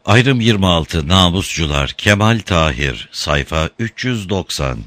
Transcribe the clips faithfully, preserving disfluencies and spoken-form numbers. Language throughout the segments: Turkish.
Ayrım yirmi altı Namuscular Kemal Tahir Sayfa üç yüz doksan.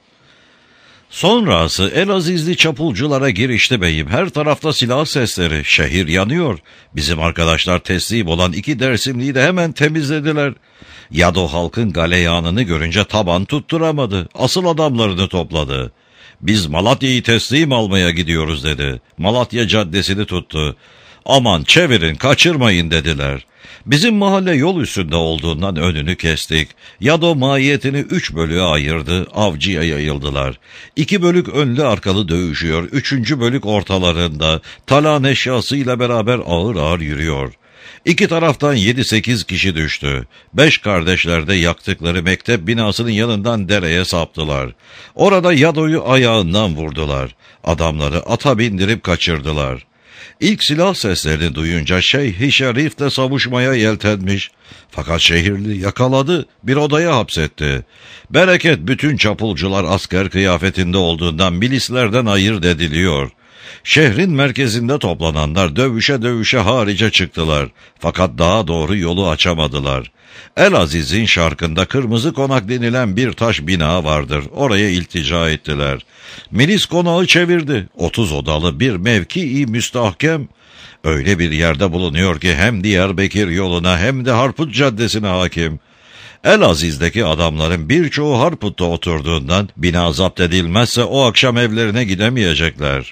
Sonrası Elazizli çapulculara girişti beyim. Her tarafta silah sesleri. Şehir yanıyor. Bizim arkadaşlar teslim olan iki Dersimliyi de hemen temizlediler. Yado halkın galeyanını görünce taban tutturamadı. Asıl adamlarını topladı. Biz Malatya'yı teslim almaya gidiyoruz dedi. Malatya caddesini tuttu. Aman çevirin, kaçırmayın dediler. Bizim mahalle yol üstünde olduğundan önünü kestik. Yado mahiyetini üç bölüğe ayırdı, avcıya yayıldılar. İki bölük önlü arkalı dövüşüyor, üçüncü bölük ortalarında, talan eşyasıyla beraber ağır ağır yürüyor. İki taraftan yedi sekiz kişi düştü. Beş kardeşler de yaktıkları mektep binasının yanından dereye saptılar. Orada Yado'yu ayağından vurdular. Adamları ata bindirip kaçırdılar. İlk silah seslerini duyunca Şeyh-i Şerif de savuşmaya yeltenmiş. Fakat şehirli yakaladı, bir odaya hapsetti. Bereket bütün çapulcular asker kıyafetinde olduğundan milislerden ayırt ediliyor. Şehrin merkezinde toplananlar dövüşe dövüşe harice çıktılar. Fakat daha doğru yolu açamadılar. Elaziz'in şarkında Kırmızı Konak denilen bir taş bina vardır. Oraya iltica ettiler. Milis konağı çevirdi. Otuz odalı bir mevki-i müstahkem. Öyle bir yerde bulunuyor ki hem Diyarbakır yoluna hem de Harput Caddesi'ne hakim. Elaziz'deki adamların birçoğu Harput'ta oturduğundan bina zapt edilmezse o akşam evlerine gidemeyecekler.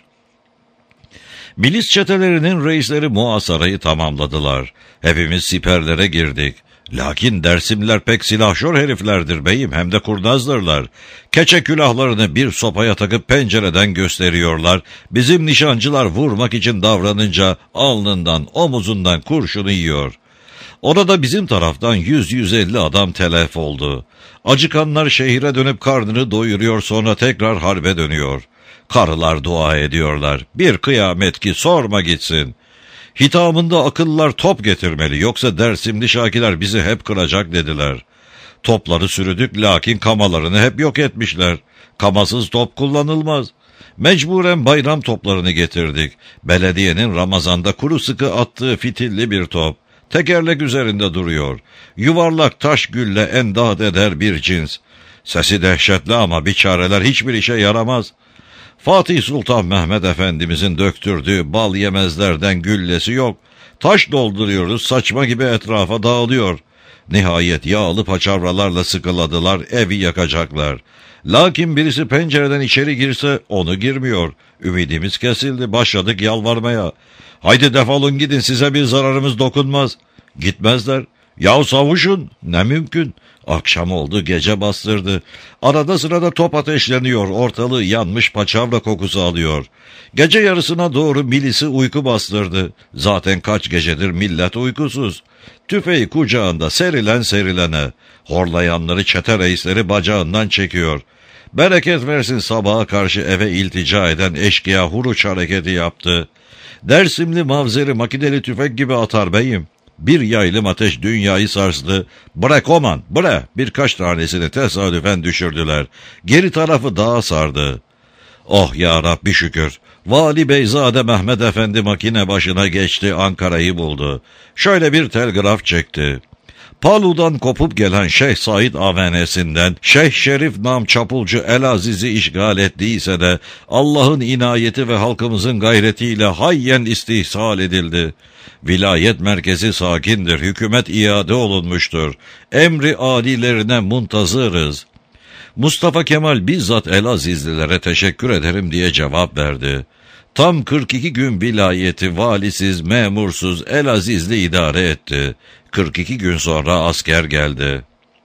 Milis çetelerinin reisleri muhasarayı tamamladılar. Hepimiz siperlere girdik. Lakin Dersimliler pek silahşor heriflerdir beyim, hem de kurnazdırlar. Keçe külahlarını bir sopaya takıp pencereden gösteriyorlar. Bizim nişancılar vurmak için davranınca alnından, omuzundan kurşunu yiyor. Orada bizim taraftan yüz yüz elli adam telef oldu. Acıkanlar şehire dönüp karnını doyuruyor, sonra tekrar harbe dönüyor. Karılar dua ediyorlar. Bir kıyamet ki sorma gitsin. Hitamında akıllar top getirmeli, yoksa Dersimli Şakiler bizi hep kıracak dediler. Topları sürüdük, lakin kamalarını hep yok etmişler. Kamasız top kullanılmaz. Mecburen bayram toplarını getirdik. Belediyenin Ramazan'da kuru sıkı attığı fitilli bir top. Tekerlek üzerinde duruyor. Yuvarlak taş gülle endat eder bir cins. Sesi dehşetli ama biçareler hiçbir işe yaramaz. Fatih Sultan Mehmet Efendimizin döktürdüğü bal yemezlerden güllesi yok. Taş dolduruyoruz, saçma gibi etrafa dağılıyor. Nihayet yağlı paçavralarla sıkıladılar, evi yakacaklar. Lakin birisi pencereden içeri girse onu girmiyor. Ümidimiz kesildi, başladık yalvarmaya. Haydi defolun gidin, size bir zararımız dokunmaz. Gitmezler. Yahu savuşun, ne mümkün. Akşam oldu, gece bastırdı. Arada sırada top ateşleniyor, ortalığı yanmış paçavra kokusu alıyor. Gece yarısına doğru milisi uyku bastırdı. Zaten kaç gecedir millet uykusuz. Tüfeği kucağında serilen serilene. Horlayanları çete reisleri bacağından çekiyor. Bereket versin sabaha karşı eve iltica eden eşkıya huruç hareketi yaptı. Dersimli mavzeri makineli tüfek gibi atar beyim. Bir yaylım ateş dünyayı sarstı. Bırak oman, bre! Birkaç tanesini tesadüfen düşürdüler. Geri tarafı dağa sardı. Oh ya Rabbi şükür. Vali Beyzade Mehmet Efendi makine başına geçti, Ankara'yı buldu. Şöyle bir telgraf çekti. Palu'dan kopup gelen Şeyh Said Avene'sinden Şeyh Şerif nam çapulcu Elaziz'i işgal ettiyse de Allah'ın inayeti ve halkımızın gayretiyle hayyen istihsal edildi. Vilayet merkezi sakindir, hükümet iade olunmuştur. Emri âlilerine muntazırız. Mustafa Kemal bizzat Elazizlilere teşekkür ederim diye cevap verdi. Tam kırk iki gün vilayeti valisiz, memursuz, Elazizli idare etti. kırk iki gün sonra asker geldi.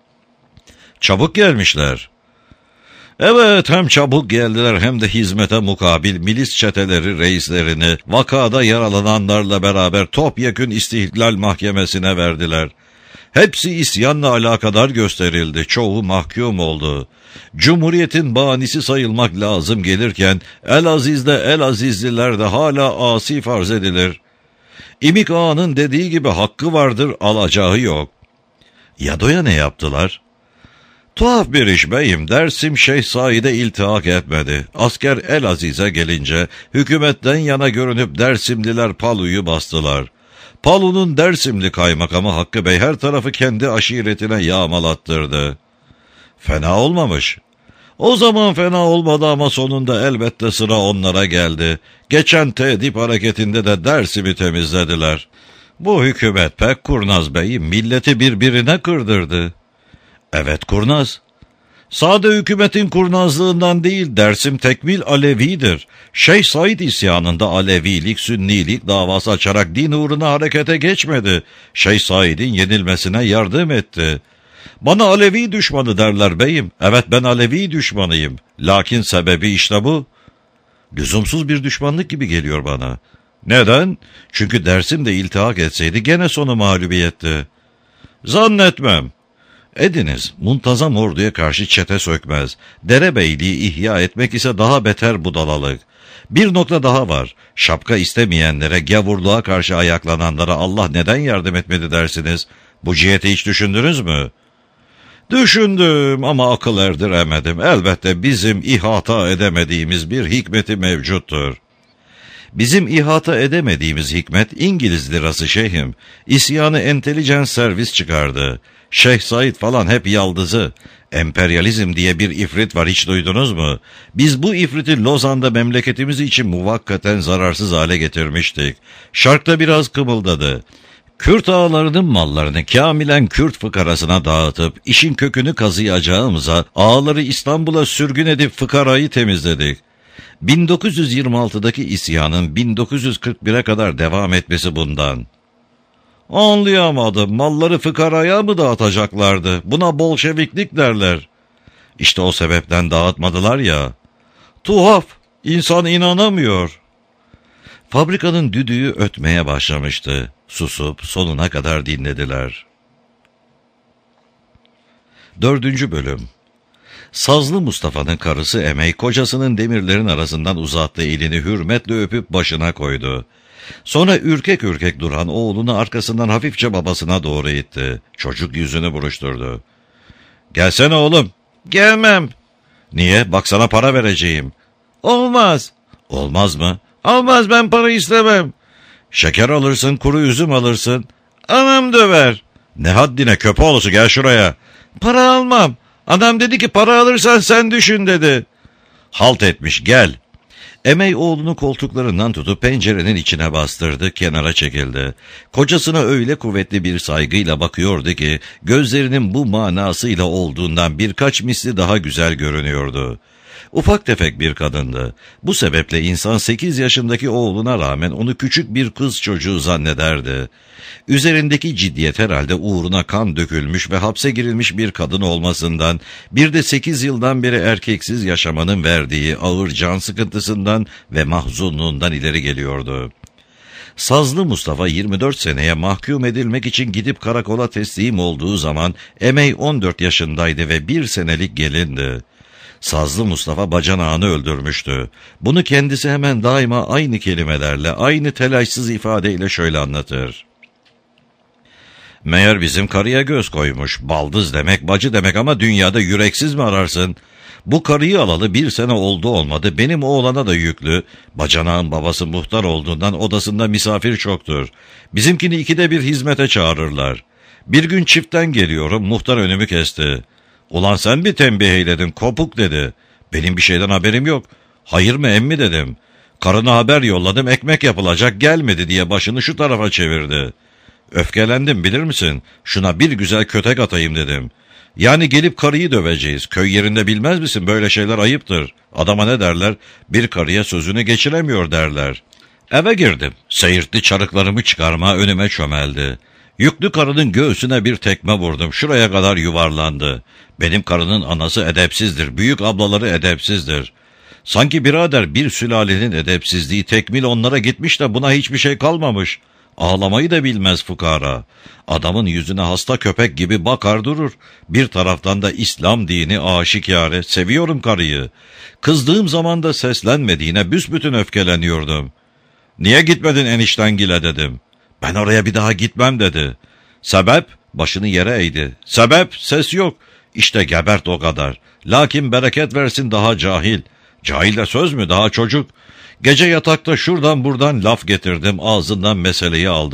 Çabuk gelmişler. Evet, hem çabuk geldiler hem de hizmete mukabil milis çeteleri reislerini vakada yaralananlarla beraber topyekün istihlal mahkemesine verdiler. Hepsi isyanla alakadar gösterildi, çoğu mahkum oldu. Cumhuriyetin banisi sayılmak lazım gelirken Elaziz'de Elazizliler de hala asi farz edilir. İmik Ağa'nın dediği gibi hakkı vardır, alacağı yok. Yado'ya ne yaptılar? Tuhaf bir iş beyim, Dersim Şeyh Said'e iltihak etmedi. Asker Elaziz'e gelince hükümetten yana görünüp Dersimliler Palu'yu bastılar. Palu'nun Dersimli kaymakamı Hakkı Bey her tarafı kendi aşiretine yağmalattırdı. Fena olmamış. O zaman fena olmadı ama sonunda elbette sıra onlara geldi. Geçen Tedip hareketinde de Dersim'i temizlediler. Bu hükümet pek kurnaz beyim, milleti birbirine kırdırdı. Evet kurnaz. Sade hükümetin kurnazlığından değil, Dersim tekmil Alevidir. Şeyh Said isyanında Alevilik, Sünnilik davası açarak din uğruna harekete geçmedi. Şeyh Said'in yenilmesine yardım etti. Bana Alevi düşmanı derler beyim. Evet ben Alevi düşmanıyım. Lakin sebebi işte bu. Lüzumsuz bir düşmanlık gibi geliyor bana. Neden? Çünkü Dersim de iltihak etseydi gene sonu mağlubiyetti. Zannetmem. Ediniz, muntazam orduya karşı çete sökmez. Derebeyliği ihya etmek ise daha beter budalalık. Bir nokta daha var. Şapka istemeyenlere, gavurluğa karşı ayaklananlara Allah neden yardım etmedi dersiniz? Bu ciheti hiç düşündünüz mü? Düşündüm ama akıl erdiremedim. Elbette bizim ihata edemediğimiz bir hikmeti mevcuttur. Bizim ihata edemediğimiz hikmet İngiliz lirası şeyhim. İsyanı entelijen servis çıkardı. Şeyh Said falan hep yaldızı. Emperyalizm diye bir ifrit var, hiç duydunuz mu? Biz bu ifriti Lozan'da memleketimiz için muvakkaten zararsız hale getirmiştik. Şarkta biraz kımıldadı. Kürt ağalarının mallarını kamilen Kürt fıkarasına dağıtıp işin kökünü kazıyacağımıza ağaları İstanbul'a sürgün edip fıkarayı temizledik. bin dokuz yüz yirmi altıdaki isyanın bin dokuz yüz kırk bire kadar devam etmesi bundan. Anlayamadım, malları fıkaraya mı dağıtacaklardı? Buna Bolşeviklik derler. İşte o sebepten dağıtmadılar ya. Tuhaf, insan inanamıyor. Fabrikanın düdüğü ötmeye başlamıştı. Susup sonuna kadar dinlediler. Dördüncü bölüm. Sazlı Mustafa'nın karısı Emey, kocasının demirlerin arasından uzattığı elini hürmetle öpüp başına koydu. Sonra ürkek ürkek duran oğlunu arkasından hafifçe babasına doğru itti. Çocuk yüzünü buruşturdu. Gelsene oğlum. Gelmem. Niye? Bak sana para vereceğim. Olmaz. Olmaz mı? Olmaz, ben para istemem. Şeker alırsın, kuru üzüm alırsın. Anam döver. Ne haddine köpoğlusu, gel şuraya. Para almam. Adam dedi ki para alırsan sen düşün dedi. Halt etmiş, gel. Emey oğlunu koltuklarından tutup pencerenin içine bastırdı, kenara çekildi. Kocasına öyle kuvvetli bir saygıyla bakıyordu ki gözlerinin bu manasıyla olduğundan birkaç misli daha güzel görünüyordu. Ufak tefek bir kadındı. Bu sebeple insan sekiz yaşındaki oğluna rağmen onu küçük bir kız çocuğu zannederdi. Üzerindeki ciddiyet herhalde uğruna kan dökülmüş ve hapse girilmiş bir kadın olmasından, bir de sekiz yıldan beri erkeksiz yaşamanın verdiği ağır can sıkıntısından ve mahzunluğundan ileri geliyordu. Sazlı Mustafa yirmi dört seneye mahkum edilmek için gidip karakola teslim olduğu zaman Emey on dört yaşındaydı ve bir senelik gelindi. Sazlı Mustafa bacanağını öldürmüştü. Bunu kendisi hemen daima aynı kelimelerle, aynı telaşsız ifadeyle şöyle anlatır. Meğer bizim karıya göz koymuş. Baldız demek, bacı demek ama dünyada yüreksiz mi ararsın? Bu karıyı alalı bir sene oldu olmadı. Benim oğlana da yüklü. Bacanağın babası muhtar olduğundan odasında misafir çoktur. Bizimkini ikide bir hizmete çağırırlar. Bir gün çiftten geliyorum, muhtar önümü kesti. Ulan sen mi tembih eyledin, kopuk dedi. Benim bir şeyden haberim yok. Hayır mı emmi dedim. Karına haber yolladım, ekmek yapılacak, gelmedi diye başını şu tarafa çevirdi. Öfkelendim bilir misin? Şuna bir güzel kötek atayım dedim. Yani gelip karıyı döveceğiz. Köy yerinde bilmez misin, böyle şeyler ayıptır. Adama ne derler? Bir karıya sözünü geçiremiyor derler. Eve girdim. Seyirtli çarıklarımı çıkarma önüme çömeldi. Yüklü karının göğsüne bir tekme vurdum. Şuraya kadar yuvarlandı. Benim karının anası edepsizdir. Büyük ablaları edepsizdir. Sanki birader bir sülalenin edepsizliği tekmil onlara gitmiş de buna hiçbir şey kalmamış. Ağlamayı da bilmez fukara. Adamın yüzüne hasta köpek gibi bakar durur. Bir taraftan da İslam dini aşikare. Seviyorum karıyı. Kızdığım zaman da seslenmediğine büsbütün öfkeleniyordum. Niye gitmedin eniştengile dedim. Ben oraya bir daha gitmem dedi. Sebep? Başını yere eğdi. Sebep? Ses yok. İşte gebert o kadar. Lakin bereket versin daha cahil. Cahil de söz mü, daha çocuk. Gece yatakta şuradan buradan laf getirdim, ağzından meseleyi aldım.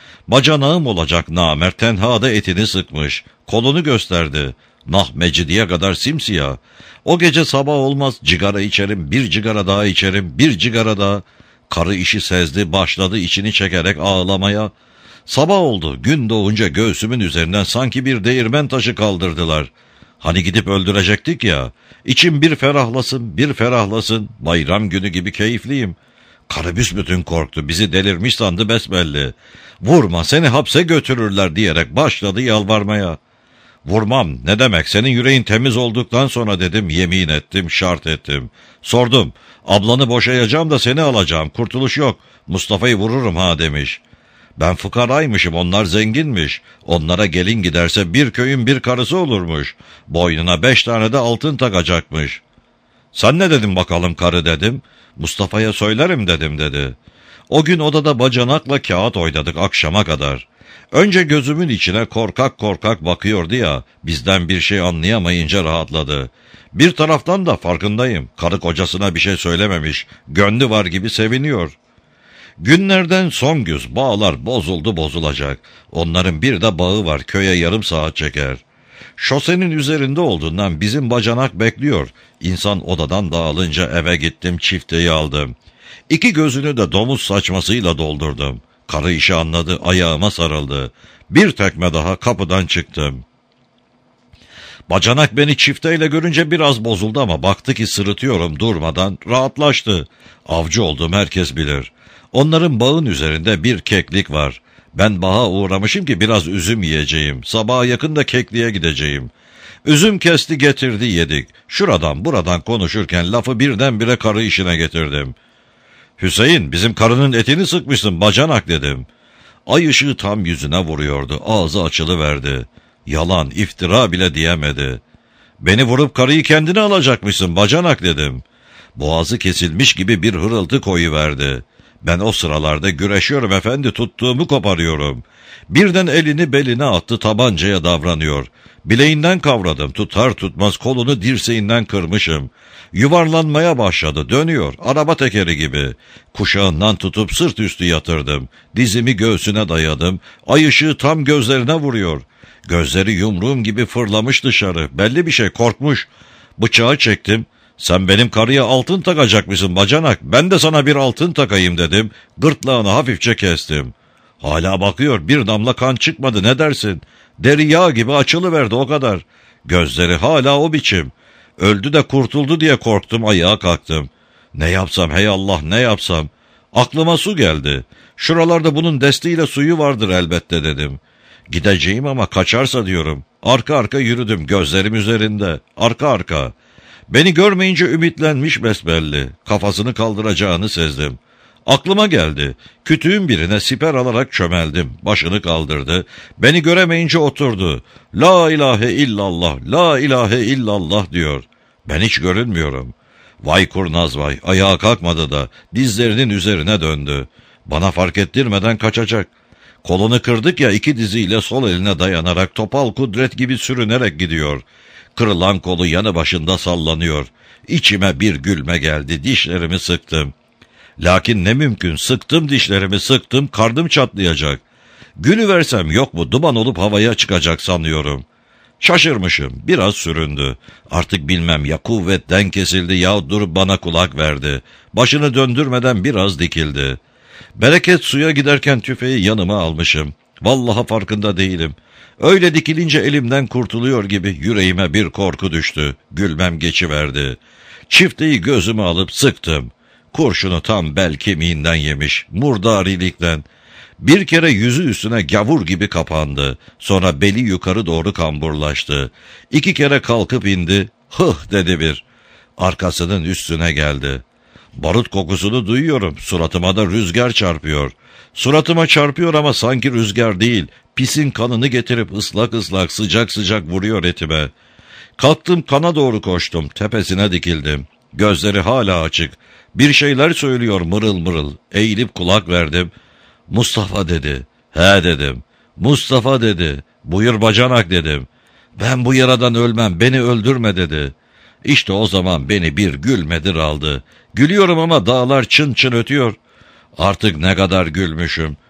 Bacanağım olacak namert tenhada etini sıkmış. Kolunu gösterdi. Nah Mecidiye kadar simsiyah. O gece sabah olmaz cigara içerim, bir cigara daha içerim, bir cigara daha. Karı işi sezdi, başladı içini çekerek ağlamaya. Sabah oldu, gün doğunca göğsümün üzerinden sanki bir değirmen taşı kaldırdılar. Hani gidip öldürecektik ya, içim bir ferahlasın, bir ferahlasın, bayram günü gibi keyifliyim. Karı büsbütün korktu, bizi delirmiş sandı besbelli. Vurma, seni hapse götürürler diyerek başladı yalvarmaya. Vurmam, ne demek, senin yüreğin temiz olduktan sonra dedim, yemin ettim, şart ettim. Sordum, ablanı boşayacağım da seni alacağım, kurtuluş yok, Mustafa'yı vururum ha demiş. Ben fukaraymışım, onlar zenginmiş. Onlara gelin giderse bir köyün bir karısı olurmuş. Boynuna beş tane de altın takacakmış. Sen ne dedin bakalım karı dedim. Mustafa'ya söylerim dedim dedi. O gün odada bacanakla kağıt oynadık akşama kadar. Önce gözümün içine korkak korkak bakıyordu ya, bizden bir şey anlayamayınca rahatladı. Bir taraftan da farkındayım, karı kocasına bir şey söylememiş, gönlü var gibi seviniyor. Günlerden son güz bağlar bozuldu bozulacak. Onların bir de bağı var, köye yarım saat çeker. Şosenin üzerinde olduğundan bizim bacanak bekliyor. İnsan odadan dağılınca eve gittim, çifteyi aldım. İki gözünü de domuz saçmasıyla doldurdum. Karı işi anladı, ayağıma sarıldı. Bir tekme daha kapıdan çıktım. Bacanak beni çifteyle görünce biraz bozuldu ama baktı ki sırıtıyorum durmadan, rahatlaştı. Avcı olduğum herkes bilir. Onların bağın üzerinde bir keklik var. Ben bağa uğramışım ki biraz üzüm yiyeceğim. Sabaha yakın da kekliğe gideceğim. Üzüm kesti getirdi yedik. Şuradan buradan konuşurken lafı birdenbire karı işine getirdim. Hüseyin, bizim karının etini sıkmışsın bacanak dedim. Ay ışığı tam yüzüne vuruyordu. Ağzı açılıverdi. Yalan, iftira bile diyemedi. Beni vurup karıyı kendine alacakmışsın bacanak dedim. Boğazı kesilmiş gibi bir hırıltı koyuverdi. Ben o sıralarda güreşiyorum efendi, tuttuğumu koparıyorum. Birden elini beline attı, tabancaya davranıyor. Bileğinden kavradım, tutar tutmaz kolunu dirseğinden kırmışım. Yuvarlanmaya başladı, dönüyor, araba tekeri gibi. Kuşağından tutup sırt üstü yatırdım. Dizimi göğsüne dayadım, ay ışığı tam gözlerine vuruyor. Gözleri yumruğum gibi fırlamış dışarı, belli bir şey, korkmuş. Bıçağı çektim. Sen benim karıya altın takacakmışsın bacanak, ben de sana bir altın takayım dedim. Gırtlağını hafifçe kestim. Hala bakıyor, bir damla kan çıkmadı, ne dersin? Deri yağ gibi açılıverdi, o kadar. Gözleri hala o biçim. Öldü de kurtuldu diye korktum, ayağa kalktım. Ne yapsam hey Allah, ne yapsam? Aklıma su geldi. Şuralarda bunun desteğiyle suyu vardır elbette dedim. Gideceğim ama kaçarsa diyorum. Arka arka yürüdüm, gözlerim üzerinde. Arka arka. Beni görmeyince ümitlenmiş besbelli. Kafasını kaldıracağını sezdim. Aklıma geldi. Kütüğün birine siper alarak çömeldim. Başını kaldırdı. Beni göremeyince oturdu. La ilahe illallah, la ilahe illallah diyor. Ben hiç görünmüyorum. Vay kurnaz vay. Ayağa kalkmadı da dizlerinin üzerine döndü. Bana fark ettirmeden kaçacak. Kolunu kırdık ya, iki diziyle sol eline dayanarak topal kudret gibi sürünerek gidiyor. Kırılan kolu yanı başında sallanıyor. İçime bir gülme geldi, dişlerimi sıktım. Lakin ne mümkün, sıktım dişlerimi sıktım, karnım çatlayacak. Gülüversem yok mu, duman olup havaya çıkacak sanıyorum. Şaşırmışım, biraz süründü. Artık bilmem ya kuvvetten kesildi ya durup bana kulak verdi. Başını döndürmeden biraz dikildi. Bereket suya giderken tüfeği yanıma almışım. Vallahi farkında değilim. Öyle dikilince elimden kurtuluyor gibi yüreğime bir korku düştü. Gülmem geçiverdi. Çifteyi gözüme alıp sıktım. Kurşunu tam bel kemiğinden yemiş, murdarilikten. Bir kere yüzü üstüne gavur gibi kapandı. Sonra beli yukarı doğru kamburlaştı. İki kere kalkıp indi. Hıh dedi bir. Arkasının üstüne geldi. Barut kokusunu duyuyorum. Suratıma da rüzgar çarpıyor. Suratıma çarpıyor ama sanki rüzgar değil. Pisin kanını getirip ıslak ıslak sıcak sıcak vuruyor etime. Kalktım, kana doğru koştum. Tepesine dikildim. Gözleri hala açık. Bir şeyler söylüyor mırıl mırıl. Eğilip kulak verdim. Mustafa dedi. He dedim. Mustafa dedi. Buyur bacanak dedim. Ben bu yaradan ölmem, beni öldürme dedi. İşte o zaman beni bir gülmedir aldı. Gülüyorum ama dağlar çın çın ötüyor. Artık ne kadar gülmüşüm.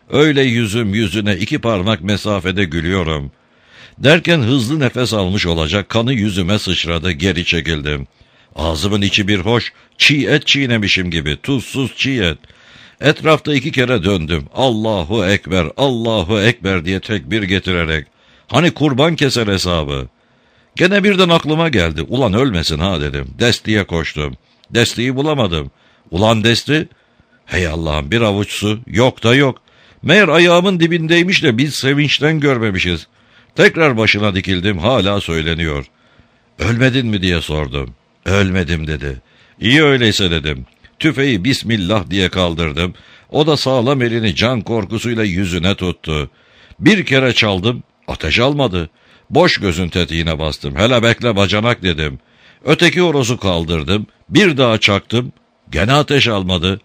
Öyle yüzüm yüzüne iki parmak mesafede gülüyorum. Derken hızlı nefes almış olacak, kanı yüzüme sıçradı, geri çekildim. Ağzımın içi bir hoş, çiğ et çiğnemişim gibi, tuzsuz çiğ et. Etrafta iki kere döndüm. Allahu Ekber, Allahu Ekber diye tekbir getirerek. Hani kurban keser hesabı. Gene birden aklıma geldi. Ulan ölmesin ha dedim. Destiye koştum. Destiyi bulamadım. Ulan Desti? Hey Allah'ım, bir avuç su. Yok da yok. Meğer ayağımın dibindeymiş de biz sevinçten görmemişiz. Tekrar başına dikildim, hala söyleniyor. Ölmedin mi diye sordum. Ölmedim dedi. İyi öyleyse dedim. Tüfeği Bismillah diye kaldırdım. O da sağlam elini can korkusuyla yüzüne tuttu. Bir kere çaldım, ateş almadı. Boş gözün tetiğine bastım. Hele bekle bacanak dedim. Öteki horozu kaldırdım. Bir daha çaktım. Gene ateş almadı.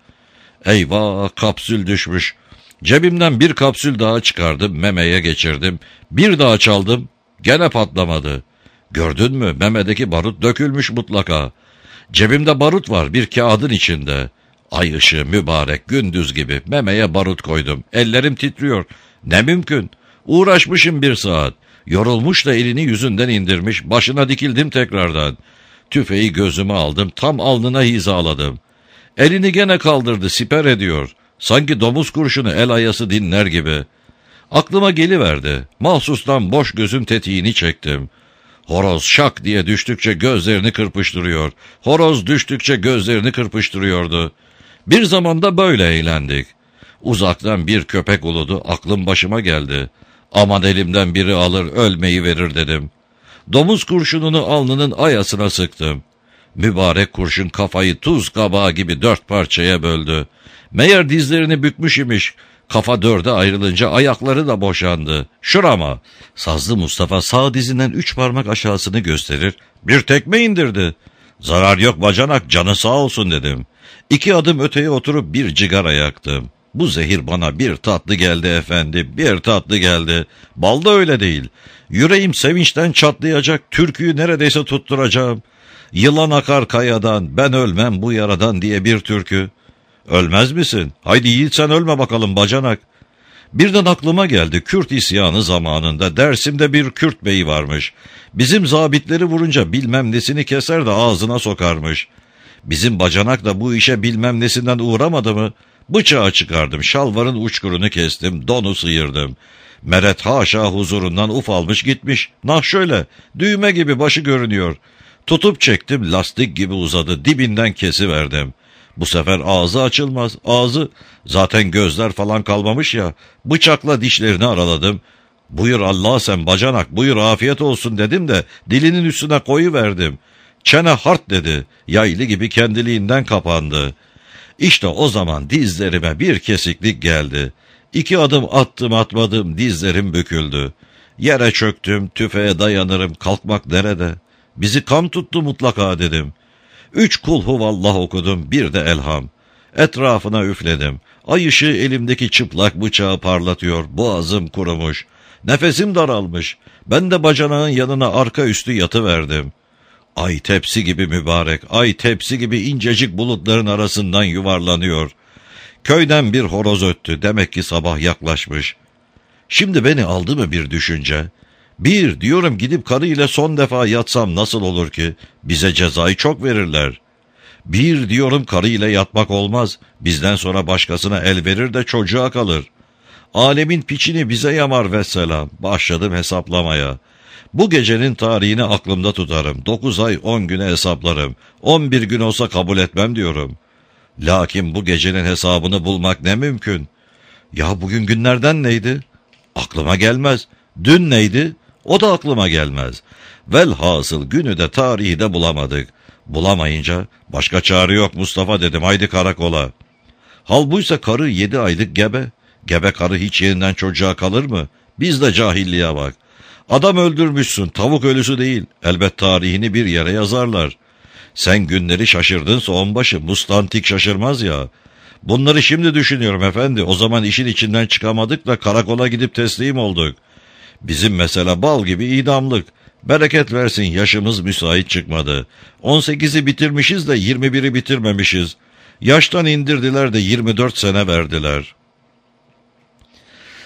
Eyvah, kapsül düşmüş. Cebimden bir kapsül daha çıkardım, memeye geçirdim. Bir daha çaldım, gene patlamadı. Gördün mü, memedeki barut dökülmüş mutlaka. Cebimde barut var, bir kağıdın içinde. Ay ışığı mübarek, gündüz gibi memeye barut koydum. Ellerim titriyor. Ne mümkün. Uğraşmışım bir saat. Yorulmuş da elini yüzünden indirmiş, başına dikildim tekrardan. Tüfeği gözüme aldım, tam alnına hizaladım. Elini gene kaldırdı, siper ediyor. Sanki domuz kurşunu el ayası dinler gibi. Aklıma geliverdi. Mahsustan boş gözün tetiğini çektim. Horoz şak diye düştükçe gözlerini kırpıştırıyor. Horoz düştükçe gözlerini kırpıştırıyordu. Bir zamanda böyle eğlendik. Uzaktan bir köpek uludu, aklım başıma geldi. Aman elimden biri alır, ölmeyi verir dedim. Domuz kurşununu alnının ayasına sıktım. Mübarek kurşun kafayı tuz kabağı gibi dört parçaya böldü. Meğer dizlerini bükmüş imiş. Kafa dörde ayrılınca ayakları da boşandı. Şurama. Sazlı Mustafa sağ dizinden üç parmak aşağısını gösterir. Bir tekme indirdi. Zarar yok bacanak, canı sağ olsun dedim. İki adım öteye oturup bir cigara yaktım. Bu zehir bana bir tatlı geldi efendi, bir tatlı geldi. Bal da öyle değil. Yüreğim sevinçten çatlayacak, türküyü neredeyse tutturacağım. Yılan akar kayadan, ben ölmem bu yaradan diye bir türkü. Ölmez misin? Haydi yiğit sen ölme bakalım bacanak. Birden aklıma geldi, Kürt isyanı zamanında Dersim'de bir Kürt beyi varmış. Bizim zabitleri vurunca bilmem nesini keser de ağzına sokarmış. Bizim bacanak da bu işe bilmem nesinden uğramadı mı? Bıçağı çıkardım, şalvarın uçkurunu kestim, donu sıyırdım. Meret haşa huzurundan ufalmış gitmiş. Nah şöyle, düğme gibi başı görünüyor. Tutup çektim, lastik gibi uzadı, dibinden kesiverdim. Bu sefer ağzı açılmaz, ağzı, zaten gözler falan kalmamış ya, bıçakla dişlerini araladım. Buyur Allah sen bacanak, buyur afiyet olsun dedim de dilinin üstüne koyuverdim. Çene hart dedi, yaylı gibi kendiliğinden kapandı. İşte o zaman dizlerime bir kesiklik geldi. İki adım attım atmadım, dizlerim büküldü. Yere çöktüm, tüfeğe dayanırım, kalkmak nerede? Bizi kan tuttu mutlaka dedim. Üç kul huvallah okudum, bir de elham. Etrafına üfledim. Ay ışığı elimdeki çıplak bıçağı parlatıyor, boğazım kurumuş. Nefesim daralmış. Ben de bacanağın yanına arka üstü yatıverdim. Ay tepsi gibi mübarek, ay tepsi gibi incecik bulutların arasından yuvarlanıyor. Köyden bir horoz öttü, demek ki sabah yaklaşmış. Şimdi beni aldı mı bir düşünce? Bir, diyorum gidip karıyla son defa yatsam nasıl olur ki? Bize cezayı çok verirler. Bir, diyorum karıyla yatmak olmaz. Bizden sonra başkasına el verir de çocuğa kalır. Alemin piçini bize yamar vesselam. Başladım hesaplamaya. Bu gecenin tarihini aklımda tutarım. Dokuz ay on güne hesaplarım. On bir gün olsa kabul etmem diyorum. Lakin bu gecenin hesabını bulmak ne mümkün? Ya bugün günlerden neydi? Aklıma gelmez. Dün neydi? O da aklıma gelmez. Velhasıl günü de tarihi de bulamadık. Bulamayınca başka çare yok Mustafa dedim, haydi karakola. Hal buysa karı yedi aylık gebe. Gebe karı hiç yerinden çocuğa kalır mı? Biz de cahilliğe bak. Adam öldürmüşsün, tavuk ölüsü değil. Elbet tarihini bir yere yazarlar. Sen günleri şaşırdınsa onbaşı, mustantik şaşırmaz ya. Bunları şimdi düşünüyorum efendi. O zaman işin içinden çıkamadık da karakola gidip teslim olduk. Bizim mesela bal gibi idamlık. Bereket versin yaşımız müsait çıkmadı. on sekizi bitirmişiz de yirmi biri bitirmemişiz. Yaştan indirdiler de yirmi dört sene verdiler.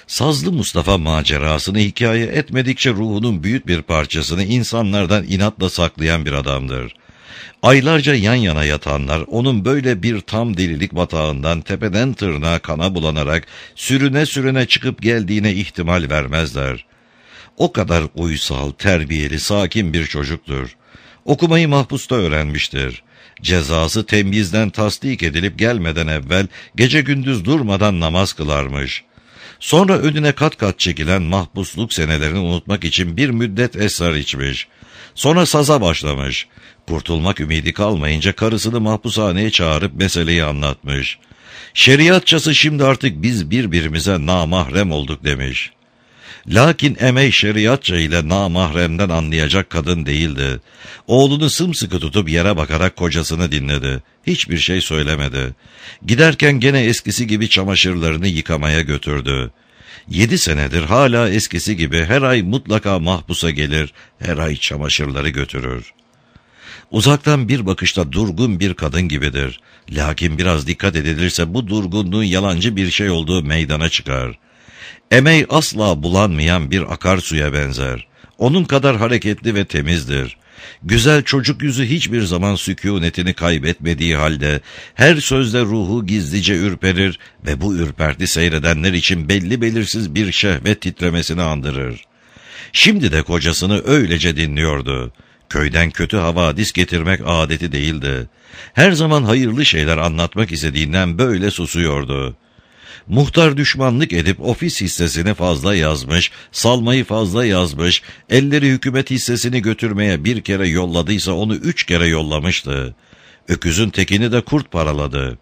Sazlı Mustafa macerasını hikaye etmedikçe ruhunun büyük bir parçasını insanlardan inatla saklayan bir adamdır. Aylarca yan yana yatanlar onun böyle bir tam delilik batağından tepeden tırnağa kana bulanarak sürüne sürüne çıkıp geldiğine ihtimal vermezler. O kadar uysal, terbiyeli, sakin bir çocuktur. Okumayı mahpusta öğrenmiştir. Cezası temyizden tasdik edilip gelmeden evvel gece gündüz durmadan namaz kılarmış. Sonra önüne kat kat çekilen mahpusluk senelerini unutmak için bir müddet esrar içmiş. Sonra saza başlamış. Kurtulmak ümidi kalmayınca karısını mahpushaneye çağırıp meseleyi anlatmış. Şeriatçası şimdi artık biz birbirimize namahrem olduk demiş. Lakin Emey şeriatça ile namahremden anlayacak kadın değildi. Oğlunu sımsıkı tutup yere bakarak kocasını dinledi. Hiçbir şey söylemedi. Giderken gene eskisi gibi çamaşırlarını yıkamaya götürdü. Yedi senedir hala eskisi gibi her ay mutlaka mahpusa gelir, her ay çamaşırları götürür. Uzaktan bir bakışta durgun bir kadın gibidir. Lakin biraz dikkat edilirse bu durgunluğun yalancı bir şey olduğu meydana çıkar. Emey asla bulanmayan bir akarsuya benzer. Onun kadar hareketli ve temizdir. Güzel çocuk yüzü hiçbir zaman sükûnetini kaybetmediği halde her sözde ruhu gizlice ürperir ve bu ürperti seyredenler için belli belirsiz bir şehvet titremesini andırır. Şimdi de kocasını öylece dinliyordu. Köyden kötü havadis getirmek adeti değildi. Her zaman hayırlı şeyler anlatmak istediğinden böyle susuyordu. Muhtar düşmanlık edip ofis hissesini fazla yazmış, salmayı fazla yazmış, elleri hükümet hissesini götürmeye bir kere yolladıysa onu üç kere yollamıştı. Öküzün tekini de kurt paraladı.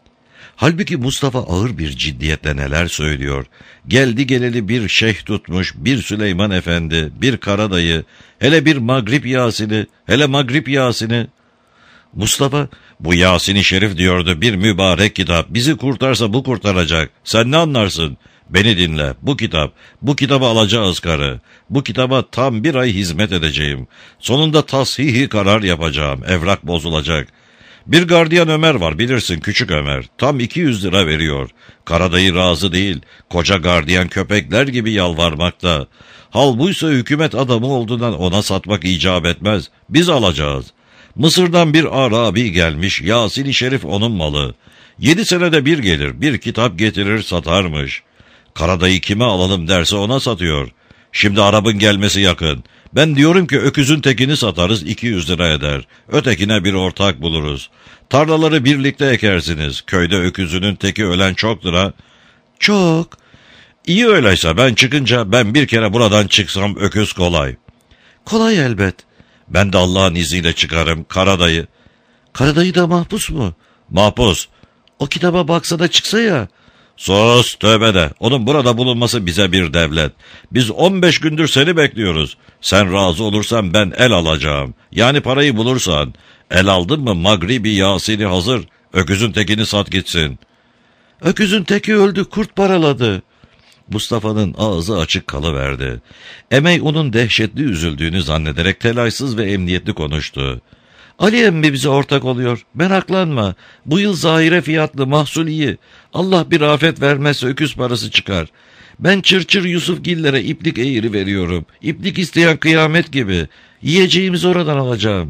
Halbuki Mustafa ağır bir ciddiyetle neler söylüyor. Geldi geleli bir şeyh tutmuş, bir Süleyman Efendi, bir Karadayı, hele bir Magrib Yasin'i, hele Magrib Yasin'i. Mustafa, bu Yasin-i Şerif diyordu, bir mübarek kitap, bizi kurtarsa bu kurtaracak, sen ne anlarsın? Beni dinle, bu kitap, bu kitabı alacağız karı, bu kitaba tam bir ay hizmet edeceğim, sonunda tashihi karar yapacağım, evrak bozulacak. Bir gardiyan Ömer var, bilirsin, küçük Ömer, tam iki yüz lira veriyor, Karadayı razı değil, koca gardiyan köpekler gibi yalvarmakta. Hal buysa hükümet adamı olduğundan ona satmak icap etmez, biz alacağız. Mısır'dan bir Arabi gelmiş, Yasin-i Şerif onun malı. Yedi senede bir gelir, bir kitap getirir satarmış. Karadayı kime alalım derse ona satıyor. Şimdi Arap'ın gelmesi yakın. Ben diyorum ki öküzün tekini satarız, iki yüz lira eder. Ötekine bir ortak buluruz. Tarlaları birlikte ekersiniz. Köyde öküzünün teki ölen çoktur ha. Çok. İyi öyleyse ben çıkınca, ben bir kere buradan çıksam öküz kolay. Kolay elbet. Ben de Allah'ın izniyle çıkarım, Karadayı. Karadayı da mahpus mu? Mahpus. O kitaba baksa da çıksa ya. Sus, tövbe de. Onun burada bulunması bize bir devlet. Biz on beş gündür seni bekliyoruz. Sen razı olursan ben el alacağım. Yani parayı bulursan. El aldın mı Magribi Yasin'i hazır. Öküzün tekini sat gitsin. Öküzün teki öldü, kurt paraladı. Mustafa'nın ağzı açık kalıverdi. Emey onun dehşetli üzüldüğünü zannederek telaşsız ve emniyetli konuştu. Ali emmi bize ortak oluyor. Meraklanma. Bu yıl zahire fiyatlı, mahsul iyi. Allah bir afet vermezse öküz parası çıkar. Ben Çırçır Yusufgillere iplik eğri veriyorum. İplik isteyen kıyamet gibi. Yiyeceğimizi oradan alacağım.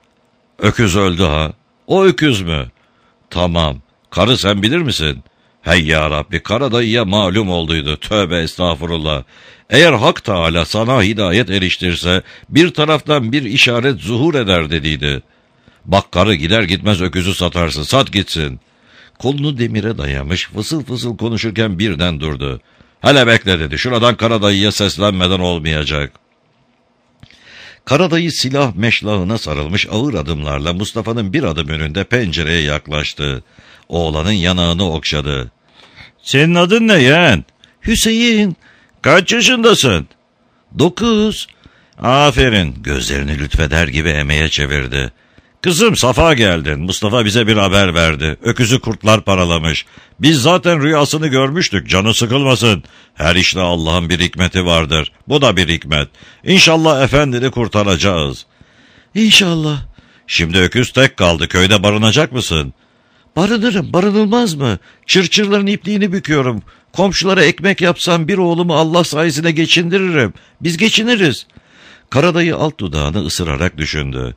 Öküz öldü ha. O öküz mü? Tamam. Karı sen bilir misin? Hey ya Rabbi, Karadayı'ya malum olduydu. Tövbe estağfurullah. Eğer Hak Teâlâ sana hidayet eriştirse bir taraftan bir işaret zuhur eder dediydi. Bak karı gider gitmez öküzü satarsın, sat gitsin. Kolunu demire dayamış, fısıl fısıl konuşurken birden durdu. Hele bekle dedi, şuradan Karadayı'ya seslenmeden olmayacak. Karadayı silah meşlahına sarılmış ağır adımlarla Mustafa'nın bir adım önünde pencereye yaklaştı. Oğlanın yanağını okşadı. Senin adın ne yeğen? Hüseyin. Kaç yaşındasın? Dokuz. Aferin. Gözlerini lütfeder gibi Eme'ye çevirdi. Kızım safa geldin. Mustafa bize bir haber verdi. Öküzü kurtlar paralamış. Biz zaten rüyasını görmüştük. Canı sıkılmasın. Her işte Allah'ın bir hikmeti vardır. Bu da bir hikmet. İnşallah efendini kurtaracağız. İnşallah. Şimdi öküz tek kaldı. Köyde barınacak mısın? Barınırım. Barınılmaz mı? Çırçırların ipliğini büküyorum. Komşulara ekmek yapsam bir oğlumu Allah sayesinde geçindiririm. Biz geçiniriz. Karadayı alt dudağını ısırarak düşündü.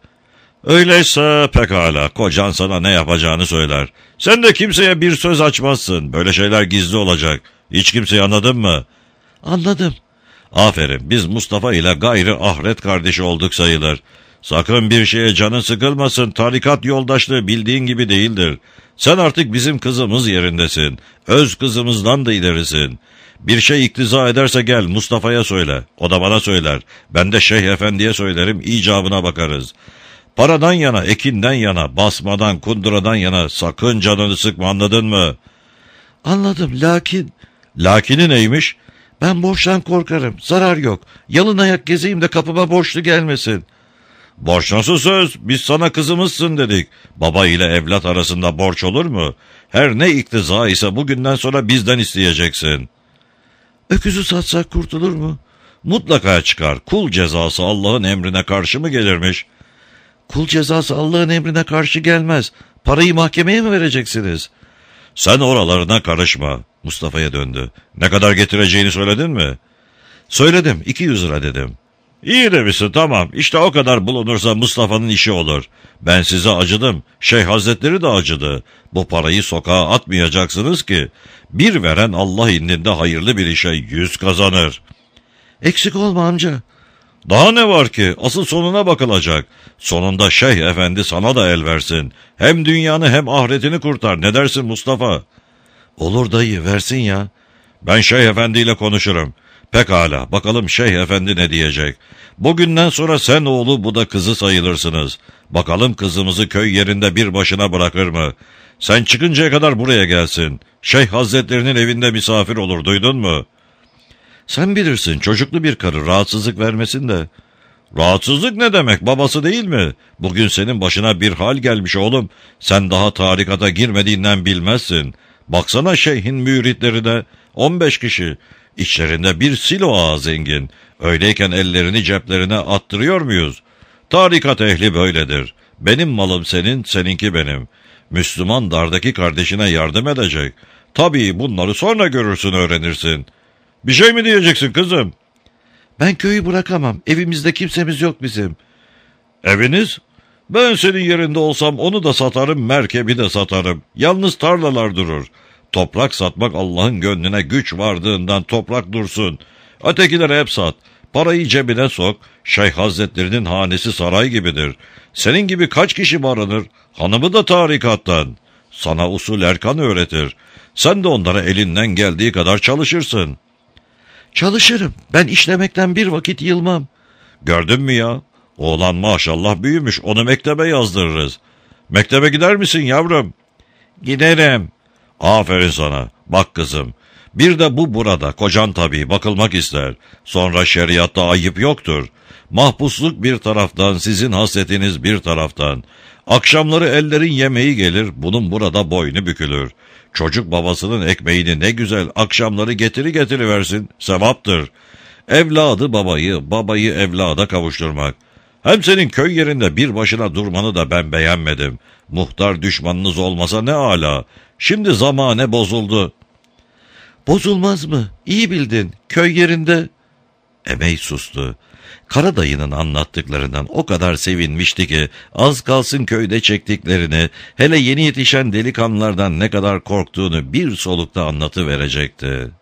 Öyleyse pekala, kocan sana ne yapacağını söyler. Sen de kimseye bir söz açmazsın. Böyle şeyler gizli olacak. Hiç kimseyi anladın mı? Anladım. Aferin, biz Mustafa ile gayri ahiret kardeşi olduk sayılır. Sakın bir şeye canın sıkılmasın, tarikat yoldaşlığı bildiğin gibi değildir. Sen artık bizim kızımız yerindesin. Öz kızımızdan da ilerisin. Bir şey iktiza ederse gel Mustafa'ya söyle. O da bana söyler. Ben de Şeyh Efendi'ye söylerim, icabına bakarız. Paradan yana, ekinden yana, basmadan, kunduradan yana sakın canını sıkma, anladın mı? Anladım, lakin... Lakini neymiş? Ben borçtan korkarım, zarar yok. Yalın ayak gezeyim de kapıma borçlu gelmesin. Borç nasıl söz? Biz sana kızımızsın dedik. Baba ile evlat arasında borç olur mu? Her ne iktiza ise bugünden sonra bizden isteyeceksin. Öküzü satsak kurtulur mu? Mutlaka çıkar. Kul cezası Allah'ın emrine karşı mı gelirmiş? Kul cezası Allah'ın emrine karşı gelmez. Parayı mahkemeye mi vereceksiniz? Sen oralarına karışma. Mustafa'ya döndü. Ne kadar getireceğini söyledin mi? Söyledim. iki yüz lira dedim. İyi demişsin, tamam. İşte o kadar bulunursa Mustafa'nın işi olur. Ben size acıdım. Şeyh Hazretleri de acıdı. Bu parayı sokağa atmayacaksınız ki. Bir veren Allah indinde hayırlı bir işe yüz kazanır. Eksik olma amca. Daha ne var ki? Asıl sonuna bakılacak. Sonunda Şeyh Efendi sana da el versin. Hem dünyanı hem ahiretini kurtar. Ne dersin Mustafa? Olur dayı, versin ya. Ben Şeyh Efendi ile konuşurum. Pekala, bakalım Şeyh Efendi ne diyecek. Bugünden sonra sen oğlu, bu da kızı sayılırsınız. Bakalım kızımızı köy yerinde bir başına bırakır mı? Sen çıkıncaya kadar buraya gelsin. Şeyh Hazretlerinin evinde misafir olur, duydun mu? Sen bilirsin, çocuklu bir karı rahatsızlık vermesin de. Rahatsızlık ne demek, babası değil mi? Bugün senin başına bir hal gelmiş oğlum. Sen daha tarikata girmediğinden bilmezsin. Baksana şeyhin müritlerine, on beş kişi. İçlerinde bir silo ağa zengin. Öyleyken ellerini ceplerine attırıyor muyuz? Tarikat ehli böyledir. Benim malım senin, seninki benim. Müslüman dardaki kardeşine yardım edecek. Tabii bunları sonra görürsün, öğrenirsin. Bir şey mi diyeceksin kızım? Ben köyü bırakamam. Evimizde kimsemiz yok bizim. Eviniz? Ben senin yerinde olsam onu da satarım, merkebi de satarım. Yalnız tarlalar durur. Toprak satmak Allah'ın gönlüne güç vardığından toprak dursun. Ötekileri hep sat. Parayı cebine sok. Şeyh Hazretlerinin hanesi saray gibidir. Senin gibi kaç kişi barınır? Hanımı da tarikattan. Sana usul erkan öğretir. Sen de onlara elinden geldiği kadar çalışırsın. Çalışırım. Ben işlemekten bir vakit yılmam. Gördün mü ya? Oğlan maşallah büyümüş. Onu mektebe yazdırırız. Mektebe gider misin yavrum? Giderim. Aferin sana. Bak kızım. Bir de bu burada. Kocan tabii bakılmak ister. Sonra şeriatta ayıp yoktur. Mahpusluk bir taraftan, sizin hasretiniz bir taraftan. Akşamları ellerin yemeği gelir, bunun burada boynu bükülür. Çocuk babasının ekmeğini ne güzel akşamları getiri getiriversin, sevaptır. Evladı babayı, babayı evlada kavuşturmak. Hem senin köy yerinde bir başına durmanı da ben beğenmedim. Muhtar düşmanınız olmasa ne âlâ. Şimdi zamane bozuldu. Bozulmaz mı? İyi bildin. Köy yerinde... Emey sustu. Karadayının anlattıklarından o kadar sevinmişti ki az kalsın köyde çektiklerini, hele yeni yetişen delikanlılardan ne kadar korktuğunu bir solukta anlatıverecekti.